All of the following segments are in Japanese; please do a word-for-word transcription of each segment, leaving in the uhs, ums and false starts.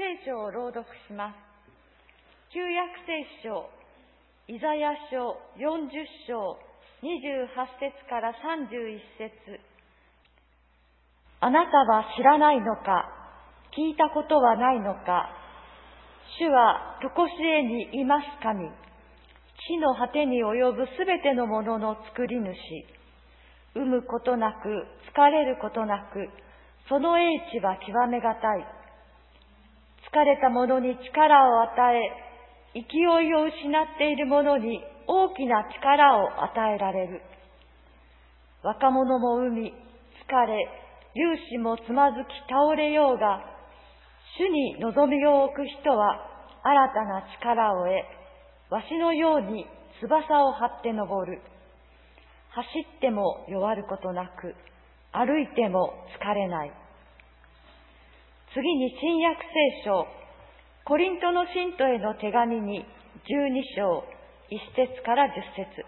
聖書を朗読します。旧約聖書、イザヤ書よんじゅっ章にじゅうはち節からさんじゅういち節。あなたは知らないのか、聞いたことはないのか。主は常しえにいます神。地の果てに及ぶすべてのものの作り主。産むことなく、疲れることなく、その英知は極めがたい。疲れた者に力を与え、勢いを失っている者に大きな力を与えられる。若者も産み、疲れ、勇士もつまずき倒れようが、主に望みを置く人は新たな力を得、わしのように翼を張って登る。走っても弱ることなく、歩いても疲れない。次に新約聖書、コリントの信徒への手紙にじゅうに章いち節からじゅっ節。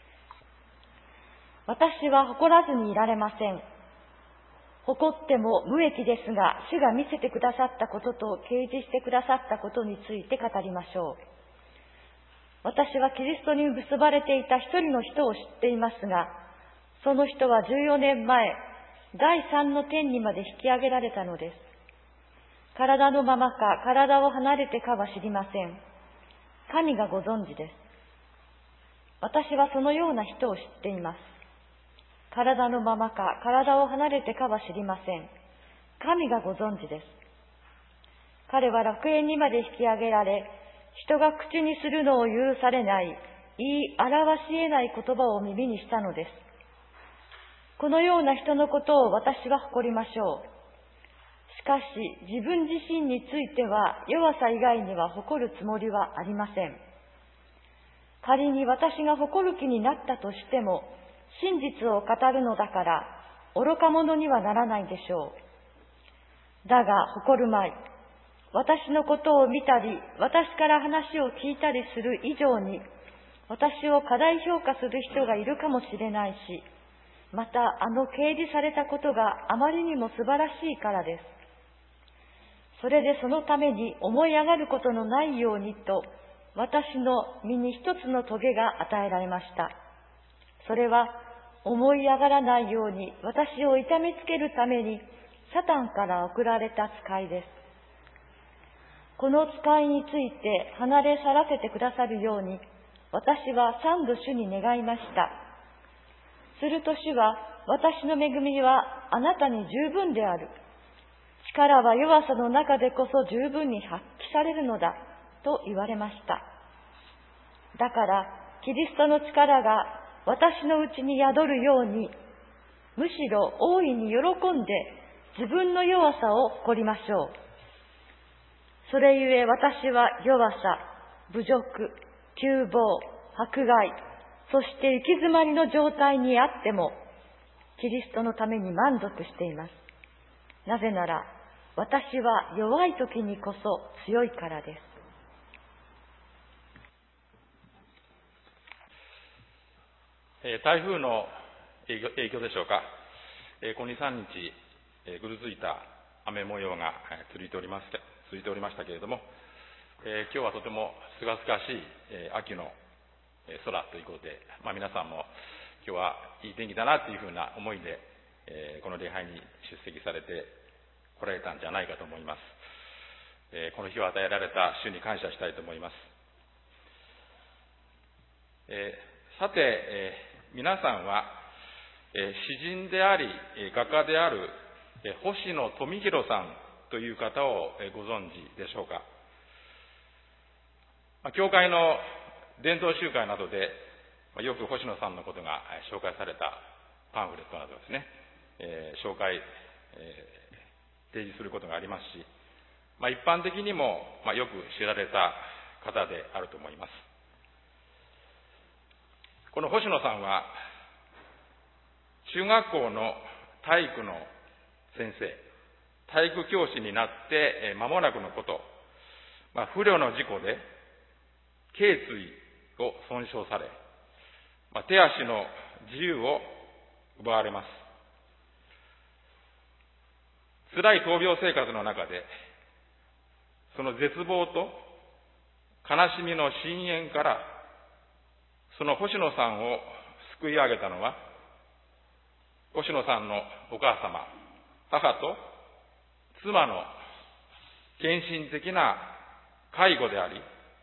私は誇らずにいられません。誇っても無益ですが、主が見せてくださったことと掲示してくださったことについて語りましょう。私はキリストに結ばれていた一人の人を知っていますが、その人はじゅうよねんまえ、第三の天にまで引き上げられたのです。体のままか体を離れてかは知りません。神がご存知です。私はそのような人を知っています。体のままか体を離れてかは知りません。神がご存知です。彼は楽園にまで引き上げられ、人が口にするのを許されない、言い表し得ない言葉を耳にしたのです。このような人のことを私は誇りましょう。しかし、自分自身については弱さ以外には誇るつもりはありません。仮に私が誇る気になったとしても、真実を語るのだから、愚か者にはならないでしょう。だが、誇るまい。私のことを見たり、私から話を聞いたりする以上に、私を過大評価する人がいるかもしれないし、またあの掲示されたことがあまりにも素晴らしいからです。それでそのために思い上がることのないようにと、私の身に一つの棘が与えられました。それは思い上がらないように私を痛めつけるためにサタンから送られた使いです。この使いについて離れ去らせてくださるように、私は三度主に願いました。すると主は、私の恵みはあなたに十分である。力は弱さの中でこそ十分に発揮されるのだ、と言われました。だから、キリストの力が私のうちに宿るように、むしろ大いに喜んで自分の弱さを誇りましょう。それゆえ私は弱さ、侮辱、窮乏、迫害、そして行き詰まりの状態にあっても、キリストのために満足しています。なぜなら、私は弱い時にこそ強いからです。 えー、台風の影響、影響でしょうか。えー、ここに、さんにち、えー、ぐずついた雨模様が続いております、続いておりましたけれども、えー、今日はとてもすがすがしい、えー、秋の空ということで、まあ、皆さんも今日はいい天気だなというふうな思いで、えー、この礼拝に出席されて来られたんじゃないかと思います。えー、この日を与えられた主に感謝したいと思います。えー、さて、えー、皆さんは、えー、詩人であり画家である、えー、星野富弘さんという方を、えー、ご存知でしょうか。まあ、教会の伝道集会などで、まあ、よく星野さんのことが紹介されたパンフレットなどですね、えー、紹介、えー、提示することがありますし、まあ、一般的にも、まあ、よく知られた方であると思います。この星野さんは中学校の体育の先生、体育教師になって間もなくのこと、まあ、不慮の事故で頸椎を損傷され、まあ、手足の自由を奪われます。辛い闘病生活の中で、 その絶望と悲しみの深淵からその星野さんを救い上げたのは、星野さんのお母様、母と妻の献身的な介護であり、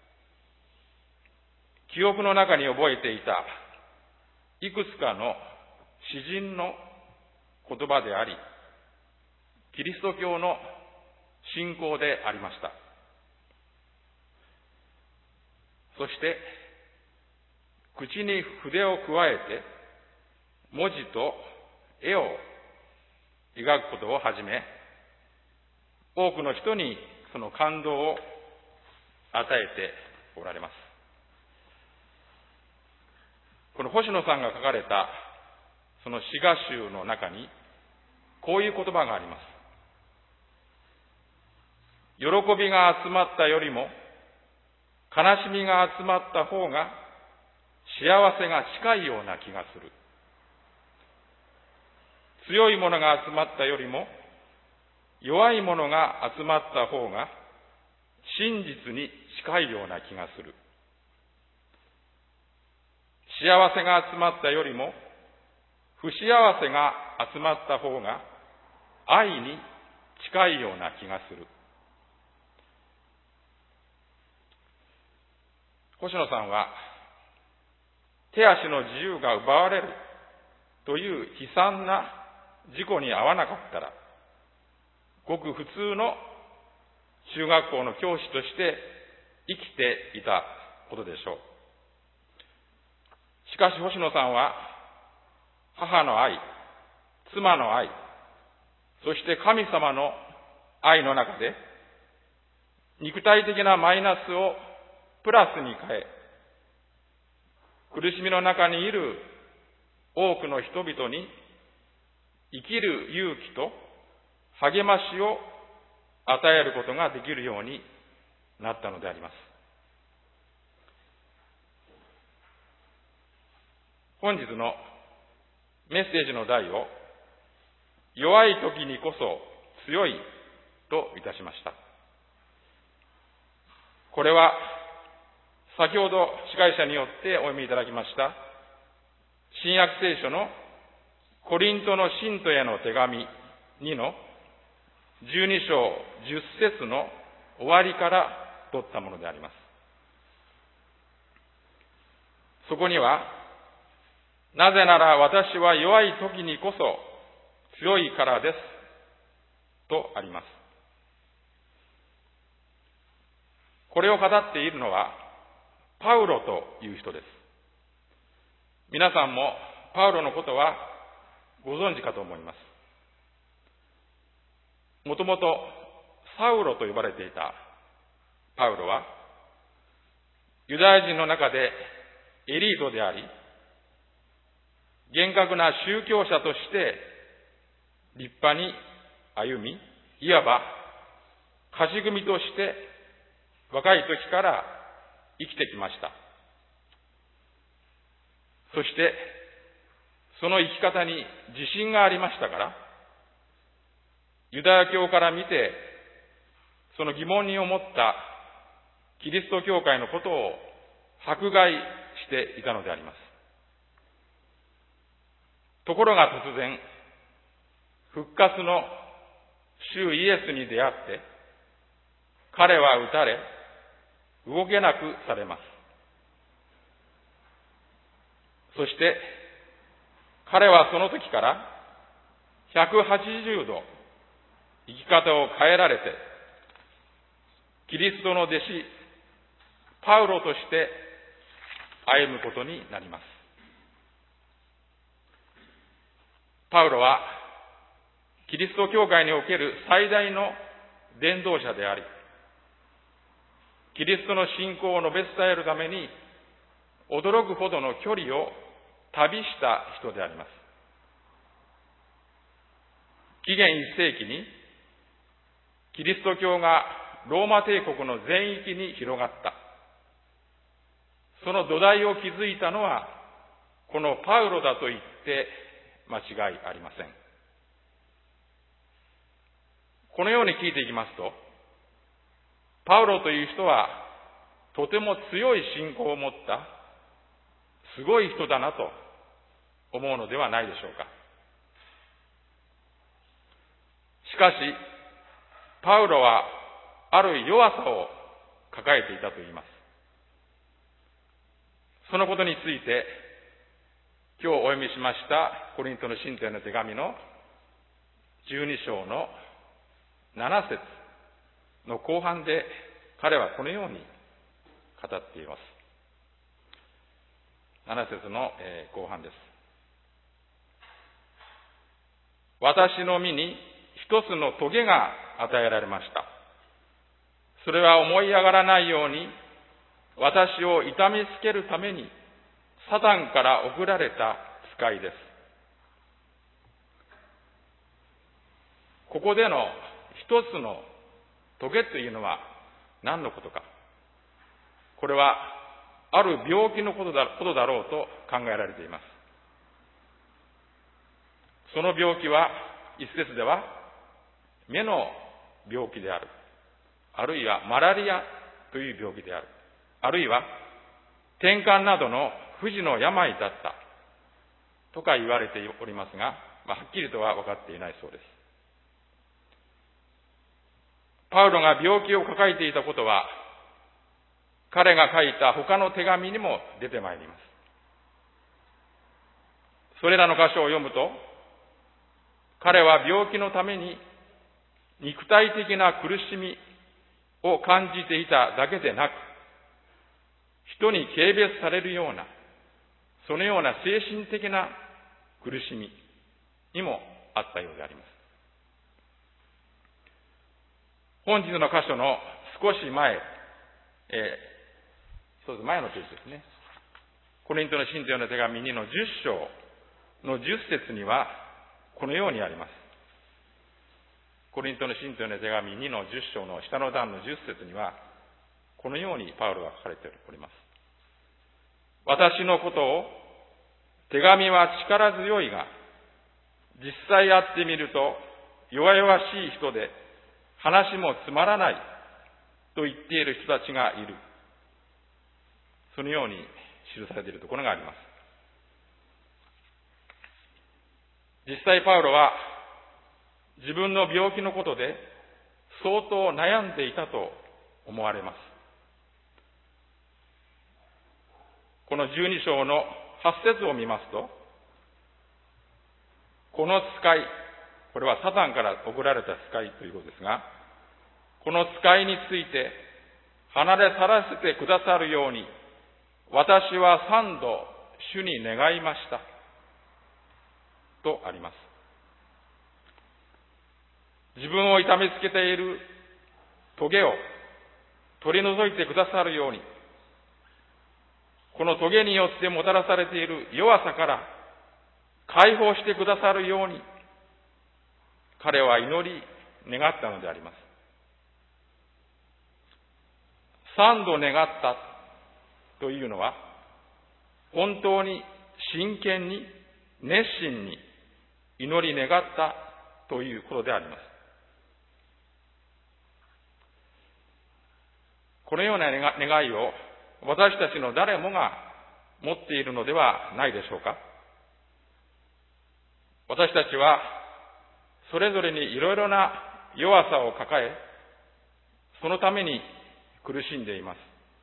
記憶の中に覚えていたいくつかの詩人の言葉であり、キリスト教の信仰でありました。そして、口に筆を加えて、文字と絵を描くことを始め、多くの人にその感動を与えておられます。この星野さんが書かれたその詩歌集の中に、こういう言葉があります。喜びが集まったよりも、悲しみが集まった方が、幸せが近いような気がする。強いものが集まったよりも、弱いものが集まった方が、真実に近いような気がする。幸せが集まったよりも、不幸せが集まった方が、愛に近いような気がする。星野さんは、手足の自由が奪われるという悲惨な事故に遭わなかったら、ごく普通の中学校の教師として生きていたことでしょう。しかし星野さんは、母の愛、妻の愛、そして神様の愛の中で、肉体的なマイナスをプラスに変え、苦しみの中にいる多くの人々に生きる勇気と励ましを与えることができるようになったのであります。本日のメッセージの題を、弱い時にこそ強いといたしました。これは先ほど司会者によってお読みいただきました新約聖書のコリントの信徒への手紙にのじゅうに章じゅっ節の終わりから取ったものであります。そこには、なぜなら私は弱い時にこそ強いからですとあります。これを語っているのはパウロという人です。皆さんもパウロのことはご存知かと思います。もともとサウロと呼ばれていたパウロは、ユダヤ人の中でエリートであり、厳格な宗教者として立派に歩み、いわば勝ち組として若い時から生きてきました。そして、その生き方に自信がありましたから、ユダヤ教から見て、その疑問に思ったキリスト教会のことを迫害していたのであります。ところが突然、復活の主イエスに出会って、彼は撃たれ、動けなくされます。そして、彼はその時からひゃくはちじゅうど生き方を変えられて、キリストの弟子、パウロとして歩むことになります。パウロは、キリスト教会における最大の伝道者であり、キリストの信仰を述べ伝えるために、驚くほどの距離を旅した人であります。紀元いっ世紀に、キリスト教がローマ帝国の全域に広がった。その土台を築いたのは、このパウロだと言って間違いありません。このように聞いていきますと、 パウロという人はとても強い信仰を持ったすごい人だなと思うのではないでしょうか。しかし、パウロはある弱さを抱えていたと言います。そのことについて、今日お読みしましたコリントの信徒への手紙のじゅうに章のなな節の後半で彼はこのように語っています。なな節の後半です。私の身に一つの棘が与えられました。それは思い上がらないように私を痛めつけるためにサタンから送られた使いです。ここでの一つの棘というのは何のことか。これはある病気のことだ、ことだろうと考えられています。その病気は一節では目の病気である。あるいはマラリアという病気である。あるいは転換などの不治の病だったとか言われておりますが、まあ、はっきりとは分かっていないそうです。パウロが病気を抱えていたことは、彼が書いた他の手紙にも出てまいります。それらの箇所を読むと、彼は病気のために肉体的な苦しみを感じていただけでなく、人に軽蔑されるような、そのような精神的な苦しみにもあったようであります。本日の箇所の少し前、えー、そうです、前のページですね。コリントの信徒への手紙にのじゅっ章のじゅっ節には、このようにあります。コリントの信徒への手紙にのじゅっ章の下の段のじゅっ節には、このようにパウロが書かれております。私のことを、手紙は力強いが、実際会ってみると弱々しい人で、話もつまらないと言っている人たちがいる。そのように記されているところがあります。実際パウロは自分の病気のことで相当悩んでいたと思われます。このじゅうに章のはち節を見ますと、この使い、これはサタンから送られた使いということですが、この使いについて離れ去らせてくださるように、私は三度主に願いました。とあります。自分を痛めつけている棘を取り除いてくださるように、この棘によってもたらされている弱さから解放してくださるように、彼は祈り願ったのであります。三度願ったというのは、本当に真剣に熱心に祈り願ったということであります。このような願いを私たちの誰もが持っているのではないでしょうか。私たちはそれぞれにいろいろな弱さを抱え、そのために苦しんでいます。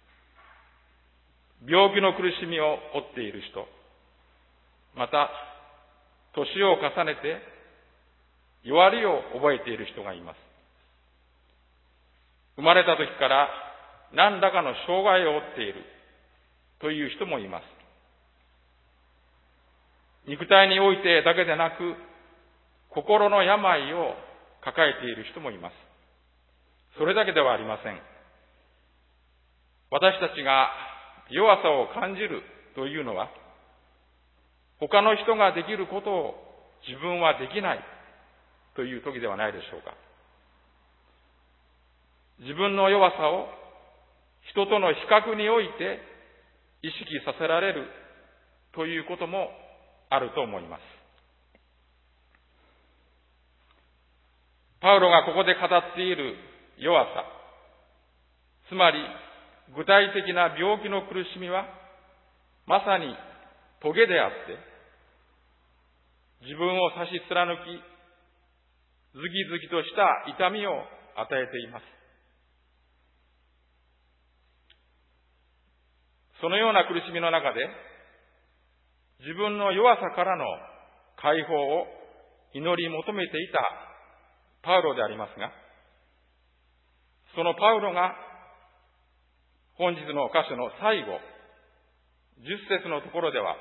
病気の苦しみを負っている人、また年を重ねて弱りを覚えている人がいます。生まれた時から何らかの障害を負っているという人もいます。肉体においてだけでなく、心の病を抱えている人もいます。それだけではありません。私たちが弱さを感じるというのは、他の人ができることを自分はできないという時ではないでしょうか。自分の弱さを人との比較において意識させられるということもあると思います。パウロがここで語っている弱さ、 つまり、具体的な病気の苦しみは、まさにトゲであって、自分を差し貫き、ズキズキとした痛みを与えています。そのような苦しみの中で、自分の弱さからの解放を祈り求めていたパウロでありますが、そのパウロが本日の箇所の最後、じゅっ節のところでは、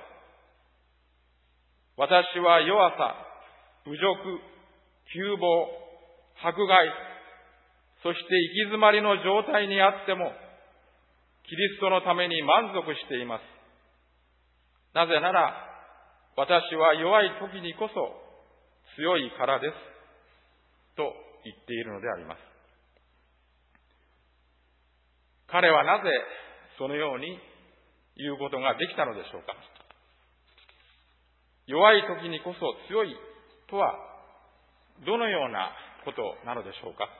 私は弱さ、侮辱、窮乏、迫害、そして行き詰まりの状態にあっても、キリストのために満足しています。なぜなら、私は弱い時にこそ強いからです。と言っているのであります。彼はなぜそのように言うことができたのでしょうか。弱い時にこそ強いとはどのようなことなのでしょうか。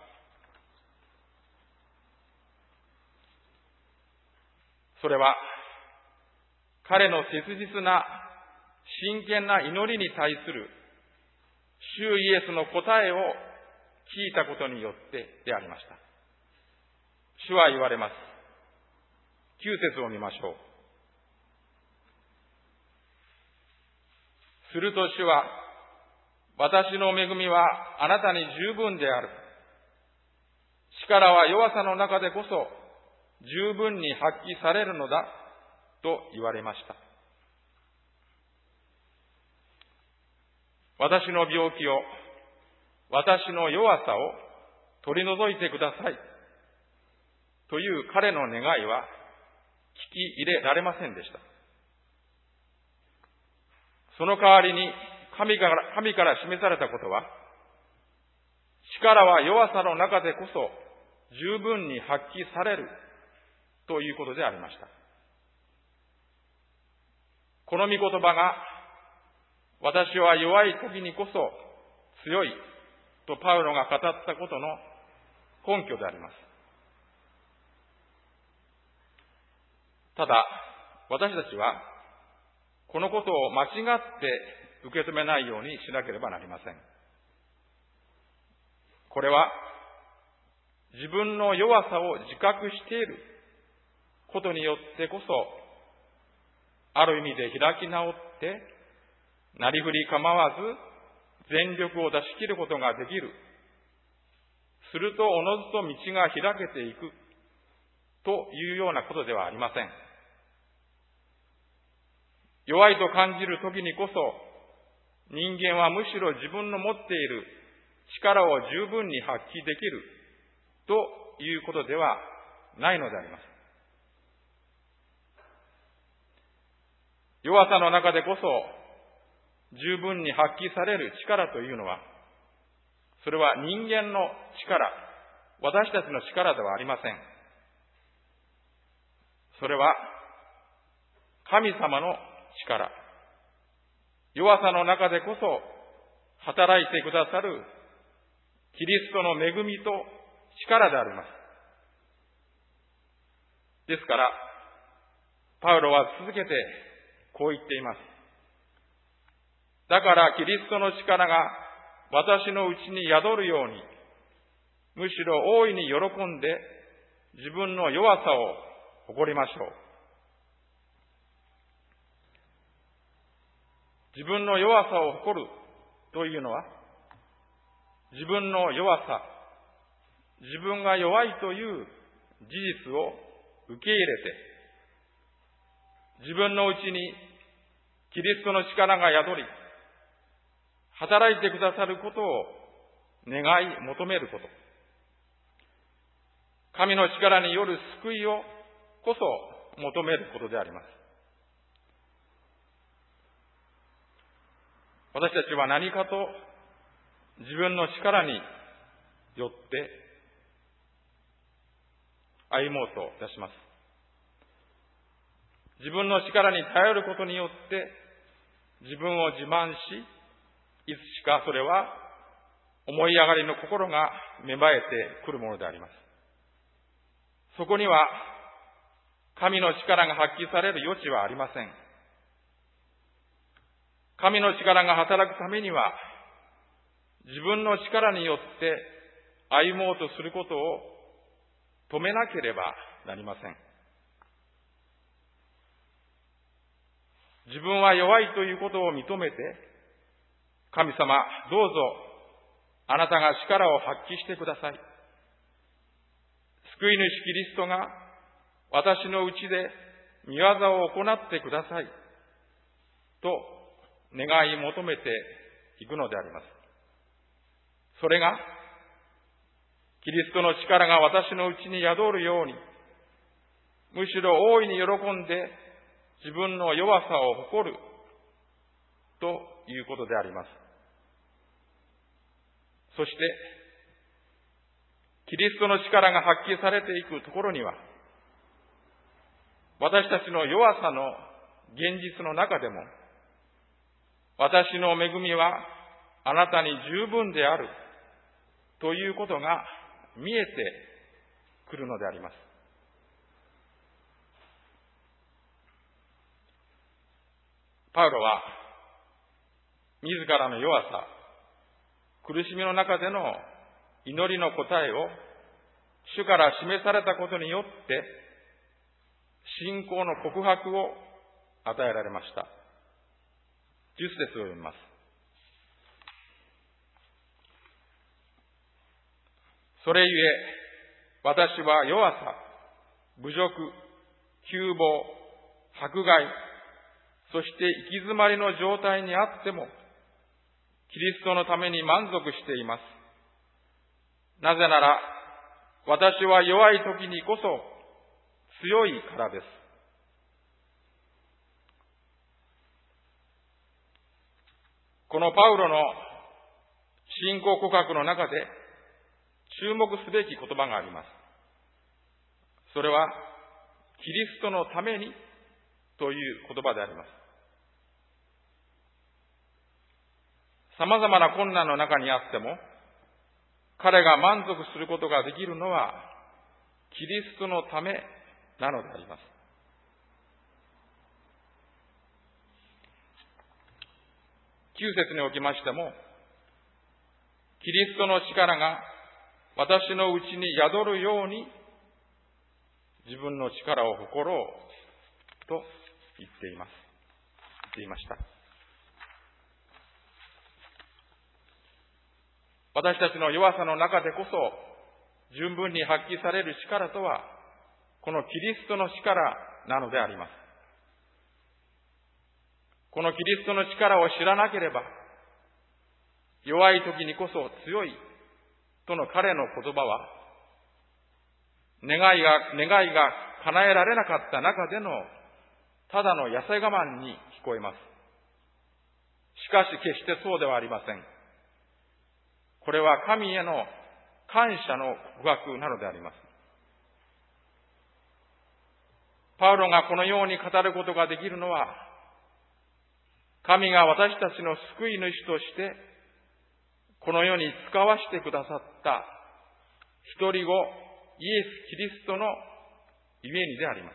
それは彼の切実な真剣な祈りに対する主イエスの答えを聞いたことによってでありました。主は言われます。きゅう節を見ましょう。すると主は、私の恵みはあなたに十分である。力は弱さの中でこそ十分に発揮されるのだと言われました。私の病気を、私の弱さを取り除いてくださいという彼の願いは聞き入れられませんでした。その代わりに神から、神から示されたことは、力は弱さの中でこそ十分に発揮されるということでありました。この御言葉が、私は弱い時にこそ強いとパウロが語ったことの根拠であります。ただ、私たちはこのことを間違って受け止めないようにしなければなりません。これは自分の弱さを自覚していることによってこそ、ある意味で開き直って、なりふり構わず全力を出し切ることができる。するとおのずと道が開けていくというようなことではありません。弱いと感じる時にこそ、人間はむしろ自分の持っている力を十分に発揮できるということではないのであります。弱さの中でこそ十分に発揮される力というのは、それは人間の力、私たちの力ではありません。それは神様の力、弱さの中でこそ働いてくださるキリストの恵みと力であります。ですから、パウロは続けてこう言っています。だからキリストの力が私のうちに宿るように、むしろ大いに喜んで自分の弱さを誇りましょう。自分の弱さを誇るというのは、自分の弱さ、自分が弱いという事実を受け入れて、自分のうちにキリストの力が宿り、働いてくださることを願い求めること。神の力による救いをこそ求めることであります。私たちは何かと自分の力によって歩もうといたします。自分の力に頼ることによって自分を自慢し、いつしかそれは思い上がりの心が芽生えてくるものであります。 そこには神の力が発揮される余地はありません。神の力が働くためには、自分の力によって歩もうとすることを止めなければなりません。自分は弱いということを認めて、神様、どうぞあなたが力を発揮してください。救い主キリストが私のうちで御業を行ってくださいと願い求めていくのであります。それがキリストの力が私のうちに宿るように、むしろ大いに喜んで自分の弱さを誇るということであります。そしてキリストの力が発揮されていくところには、私たちの弱さの現実の中でも、私の恵みはあなたに十分であるということが見えてくるのであります。パウロは自らの弱さ、苦しみの中での祈りの答えを主から示されたことによって信仰の告白を与えられました。じゅっ節を読みます。それゆえ私は弱さ、侮辱、窮乏、迫害、そして行き詰まりの状態にあってもキリストのために満足しています。なぜなら私は弱い時にこそ強いからです。このパウロの信仰告白の中で注目すべき言葉があります。それはキリストのためにという言葉であります。様々な困難の中にあっても彼が満足することができるのはキリストのためなのであります。きゅう節におきましても、キリストの力が私のうちに宿るように自分の力を誇ろうと言っています。言っていました。私たちの弱さの中でこそ十分に発揮される力とはこのキリストの力なのであります。このキリストの力を知らなければ弱い時にこそ強いとの彼の言葉は願いが、願いが叶えられなかった中でのただの痩せ我慢に聞こえます。しかし決してそうではありません。これは神への感謝の告白なのであります。パウロがこのように語ることができるのは、神が私たちの救い主としてこの世に使わしてくださった一人子イエス・キリストのゆえにであります。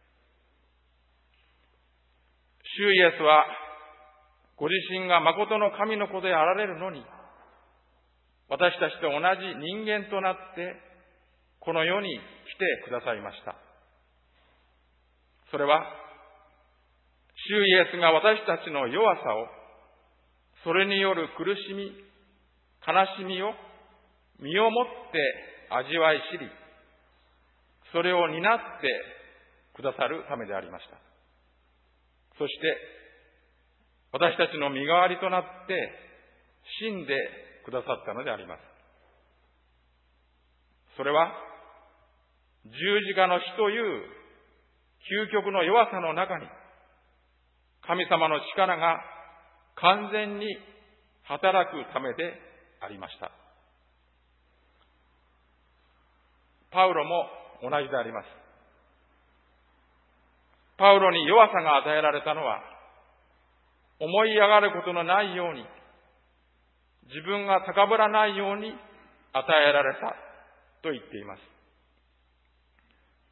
主イエスはご自身が誠の神の子であられるのに、私たちと同じ人間となってこの世に来てくださいました。それは主イエスが私たちの弱さを、それによる苦しみ、悲しみを身をもって味わい知り、それを担ってくださるためでありました。そして私たちの身代わりとなって死んでくださったのであります。それは十字架の死という究極の弱さの中に神様の力が完全に働くためでありました。パウロも同じであります。パウロに弱さが与えられたのは、思い上がることのないように、自分が高ぶらないように与えられたと言っています。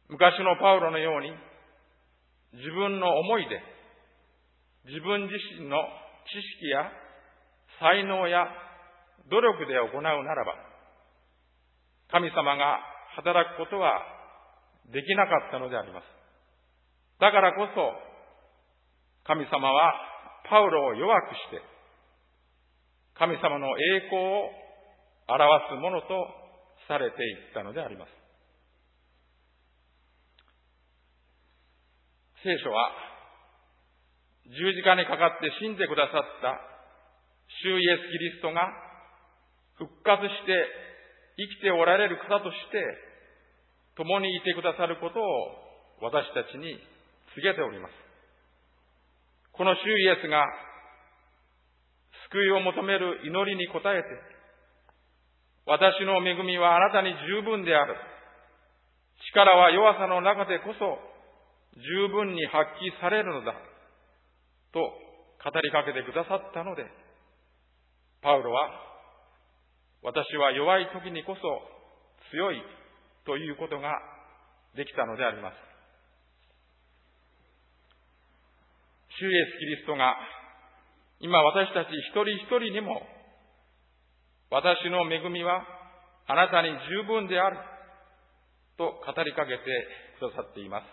昔のパウロのように自分の思いで、自分自身の知識や才能や努力で行うならば、神様が働くことはできなかったのであります。だからこそ、神様はパウロを弱くして、神様の栄光を表すものとされていったのであります。聖書は、十字架にかかって死んでくださった主イエス・キリストが復活して生きておられる方として共にいてくださることを私たちに告げております。この主イエスが救いを求める祈りに応えて、私の恵みはあなたに十分である。力は弱さの中でこそ十分に発揮されるのだ。と語りかけてくださったので、パウロは、私は弱い時にこそ強いということができたのであります。主イエス・キリストが今私たち一人一人にも、私の恵みはあなたに十分であると語りかけてくださっています。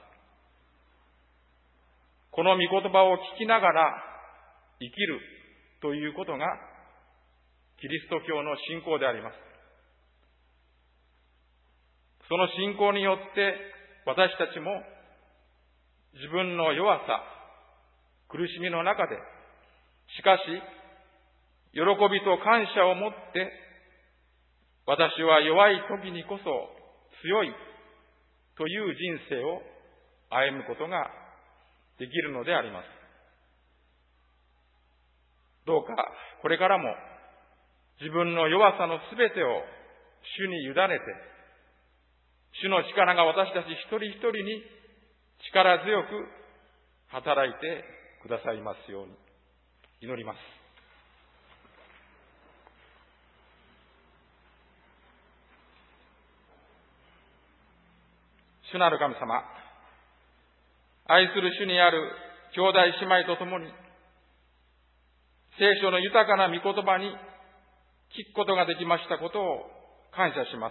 この御言葉を聞きながら生きるということがキリスト教の信仰であります。その信仰によって私たちも自分の弱さ、苦しみの中で、しかし喜びと感謝を持って私は弱い時にこそ強いという人生を歩むことができるのであります。どうかこれからも自分の弱さのすべてを主に委ねて、主の力が私たち一人一人に力強く働いてくださいますように祈ります。主なる神様、愛する主にある兄弟姉妹と共に、聖書の豊かな御言葉に聞くことができましたことを感謝します。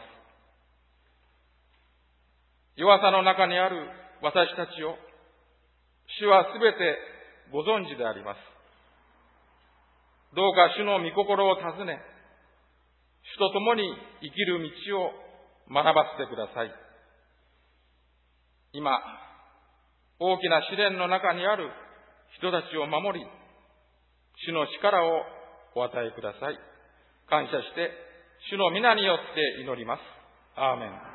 弱さの中にある私たちを、主はすべてご存知であります。どうか主の御心を尋ね、主と共に生きる道を学ばせてください。今、大きな試練の中にある人たちを守り、主の力をお与えください。感謝して、主の皆によって祈ります。アーメン。